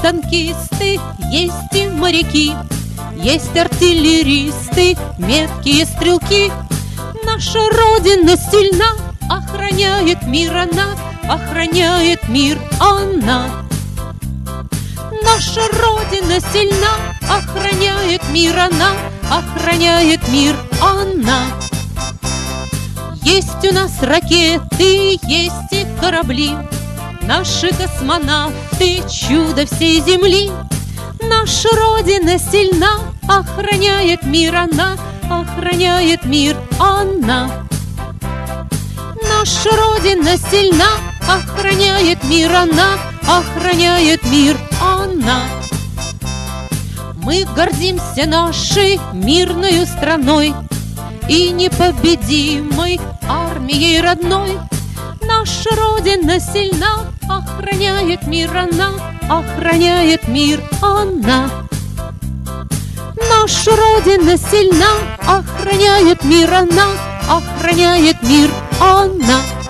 танкисты, есть и моряки, есть артиллеристы, меткие стрелки. Наша Родина сильна, охраняет мир она, охраняет мир она. Наша Родина сильна, охраняет мир она, охраняет мир она. Есть у нас ракеты, есть и корабли, наши космонавты — чудо всей земли. Наша Родина сильна, охраняет мир она, охраняет мир она. Наша Родина сильна, охраняет мир она, охраняет мир она. Мы гордимся нашей мирною страной и непобедимой армией родной. Наша Родина сильна, охраняет мир она, охраняет мир она. Наша Родина сильна, охраняет мир она, охраняет мир она.